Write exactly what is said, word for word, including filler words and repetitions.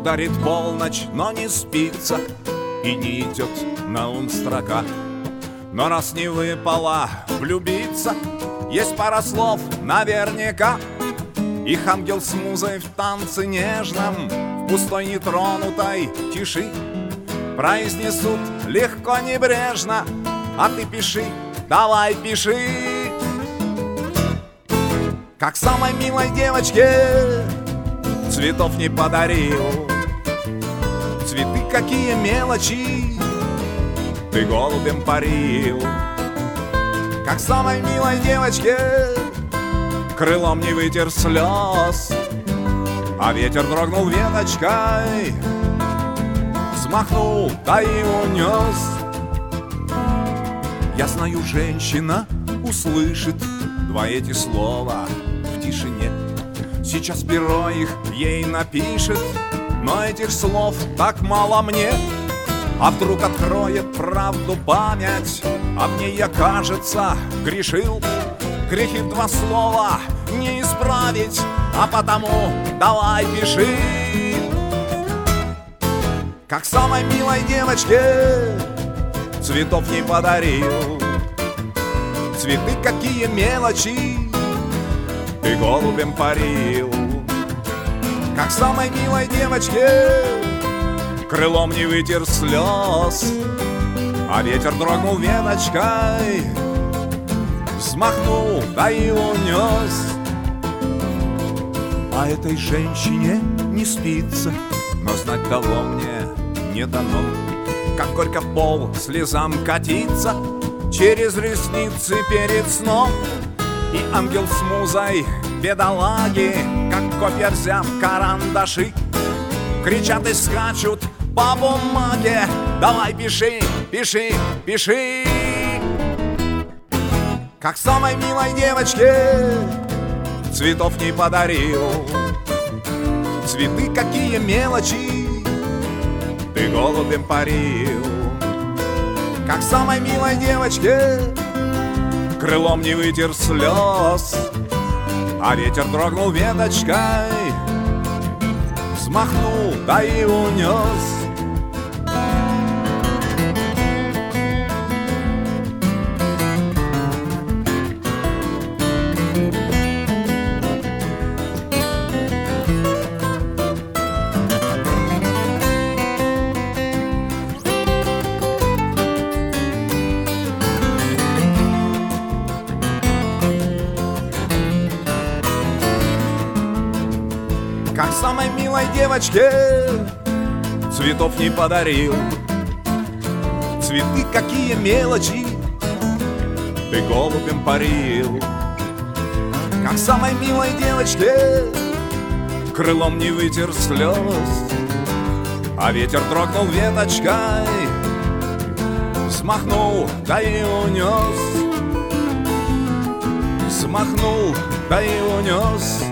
Ударит полночь, но не спится, и не идет на ум строка. Но раз не выпало влюбиться, есть пара слов наверняка. Их ангел с музой в танце нежном, в пустой нетронутой тиши произнесут легко, небрежно: а ты пиши, давай пиши. Как самой милой девочке цветов не подарил. Цветы какие мелочи ты голубем парил. Как самой милой девочке крылом не вытер слез, а ветер дрогнул веточкой, взмахнул, да и унес. Я знаю, женщина услышит два эти слова в тишине. Сейчас перо их ей напишет, но этих слов так мало мне. А вдруг откроет правду память, а мне, я, кажется, грешил. Грехи в два слова не исправить, а потому давай пиши. Как самой милой девочке цветов не подарил. Цветы какие мелочи ты голубем парил. Как самой милой девочке крылом не вытер слез, а ветер дрогнул веточкой, взмахнул, да и унес. А этой женщине не спится, но знать того мне не дано. Как горько пол слезам катится через ресницы перед сном. И ангел с музой, бедолаги, как копья взяв карандаши, кричат и скачут по бумаге: давай пиши, пиши, пиши. Как самой милой девочке цветов не подарил. Цветы какие мелочи ты голубем парил. Как самой милой девочке крылом не вытер слез, а ветер дрогнул веточкой, взмахнул, да и унес. Как самой милой девочке цветов не подарил. Цветы какие мелочи ты голубем парил. Как самой милой девочке крылом не вытер слез, а ветер дрогнул веточкой, взмахнул, да и унес. Взмахнул, да и унес.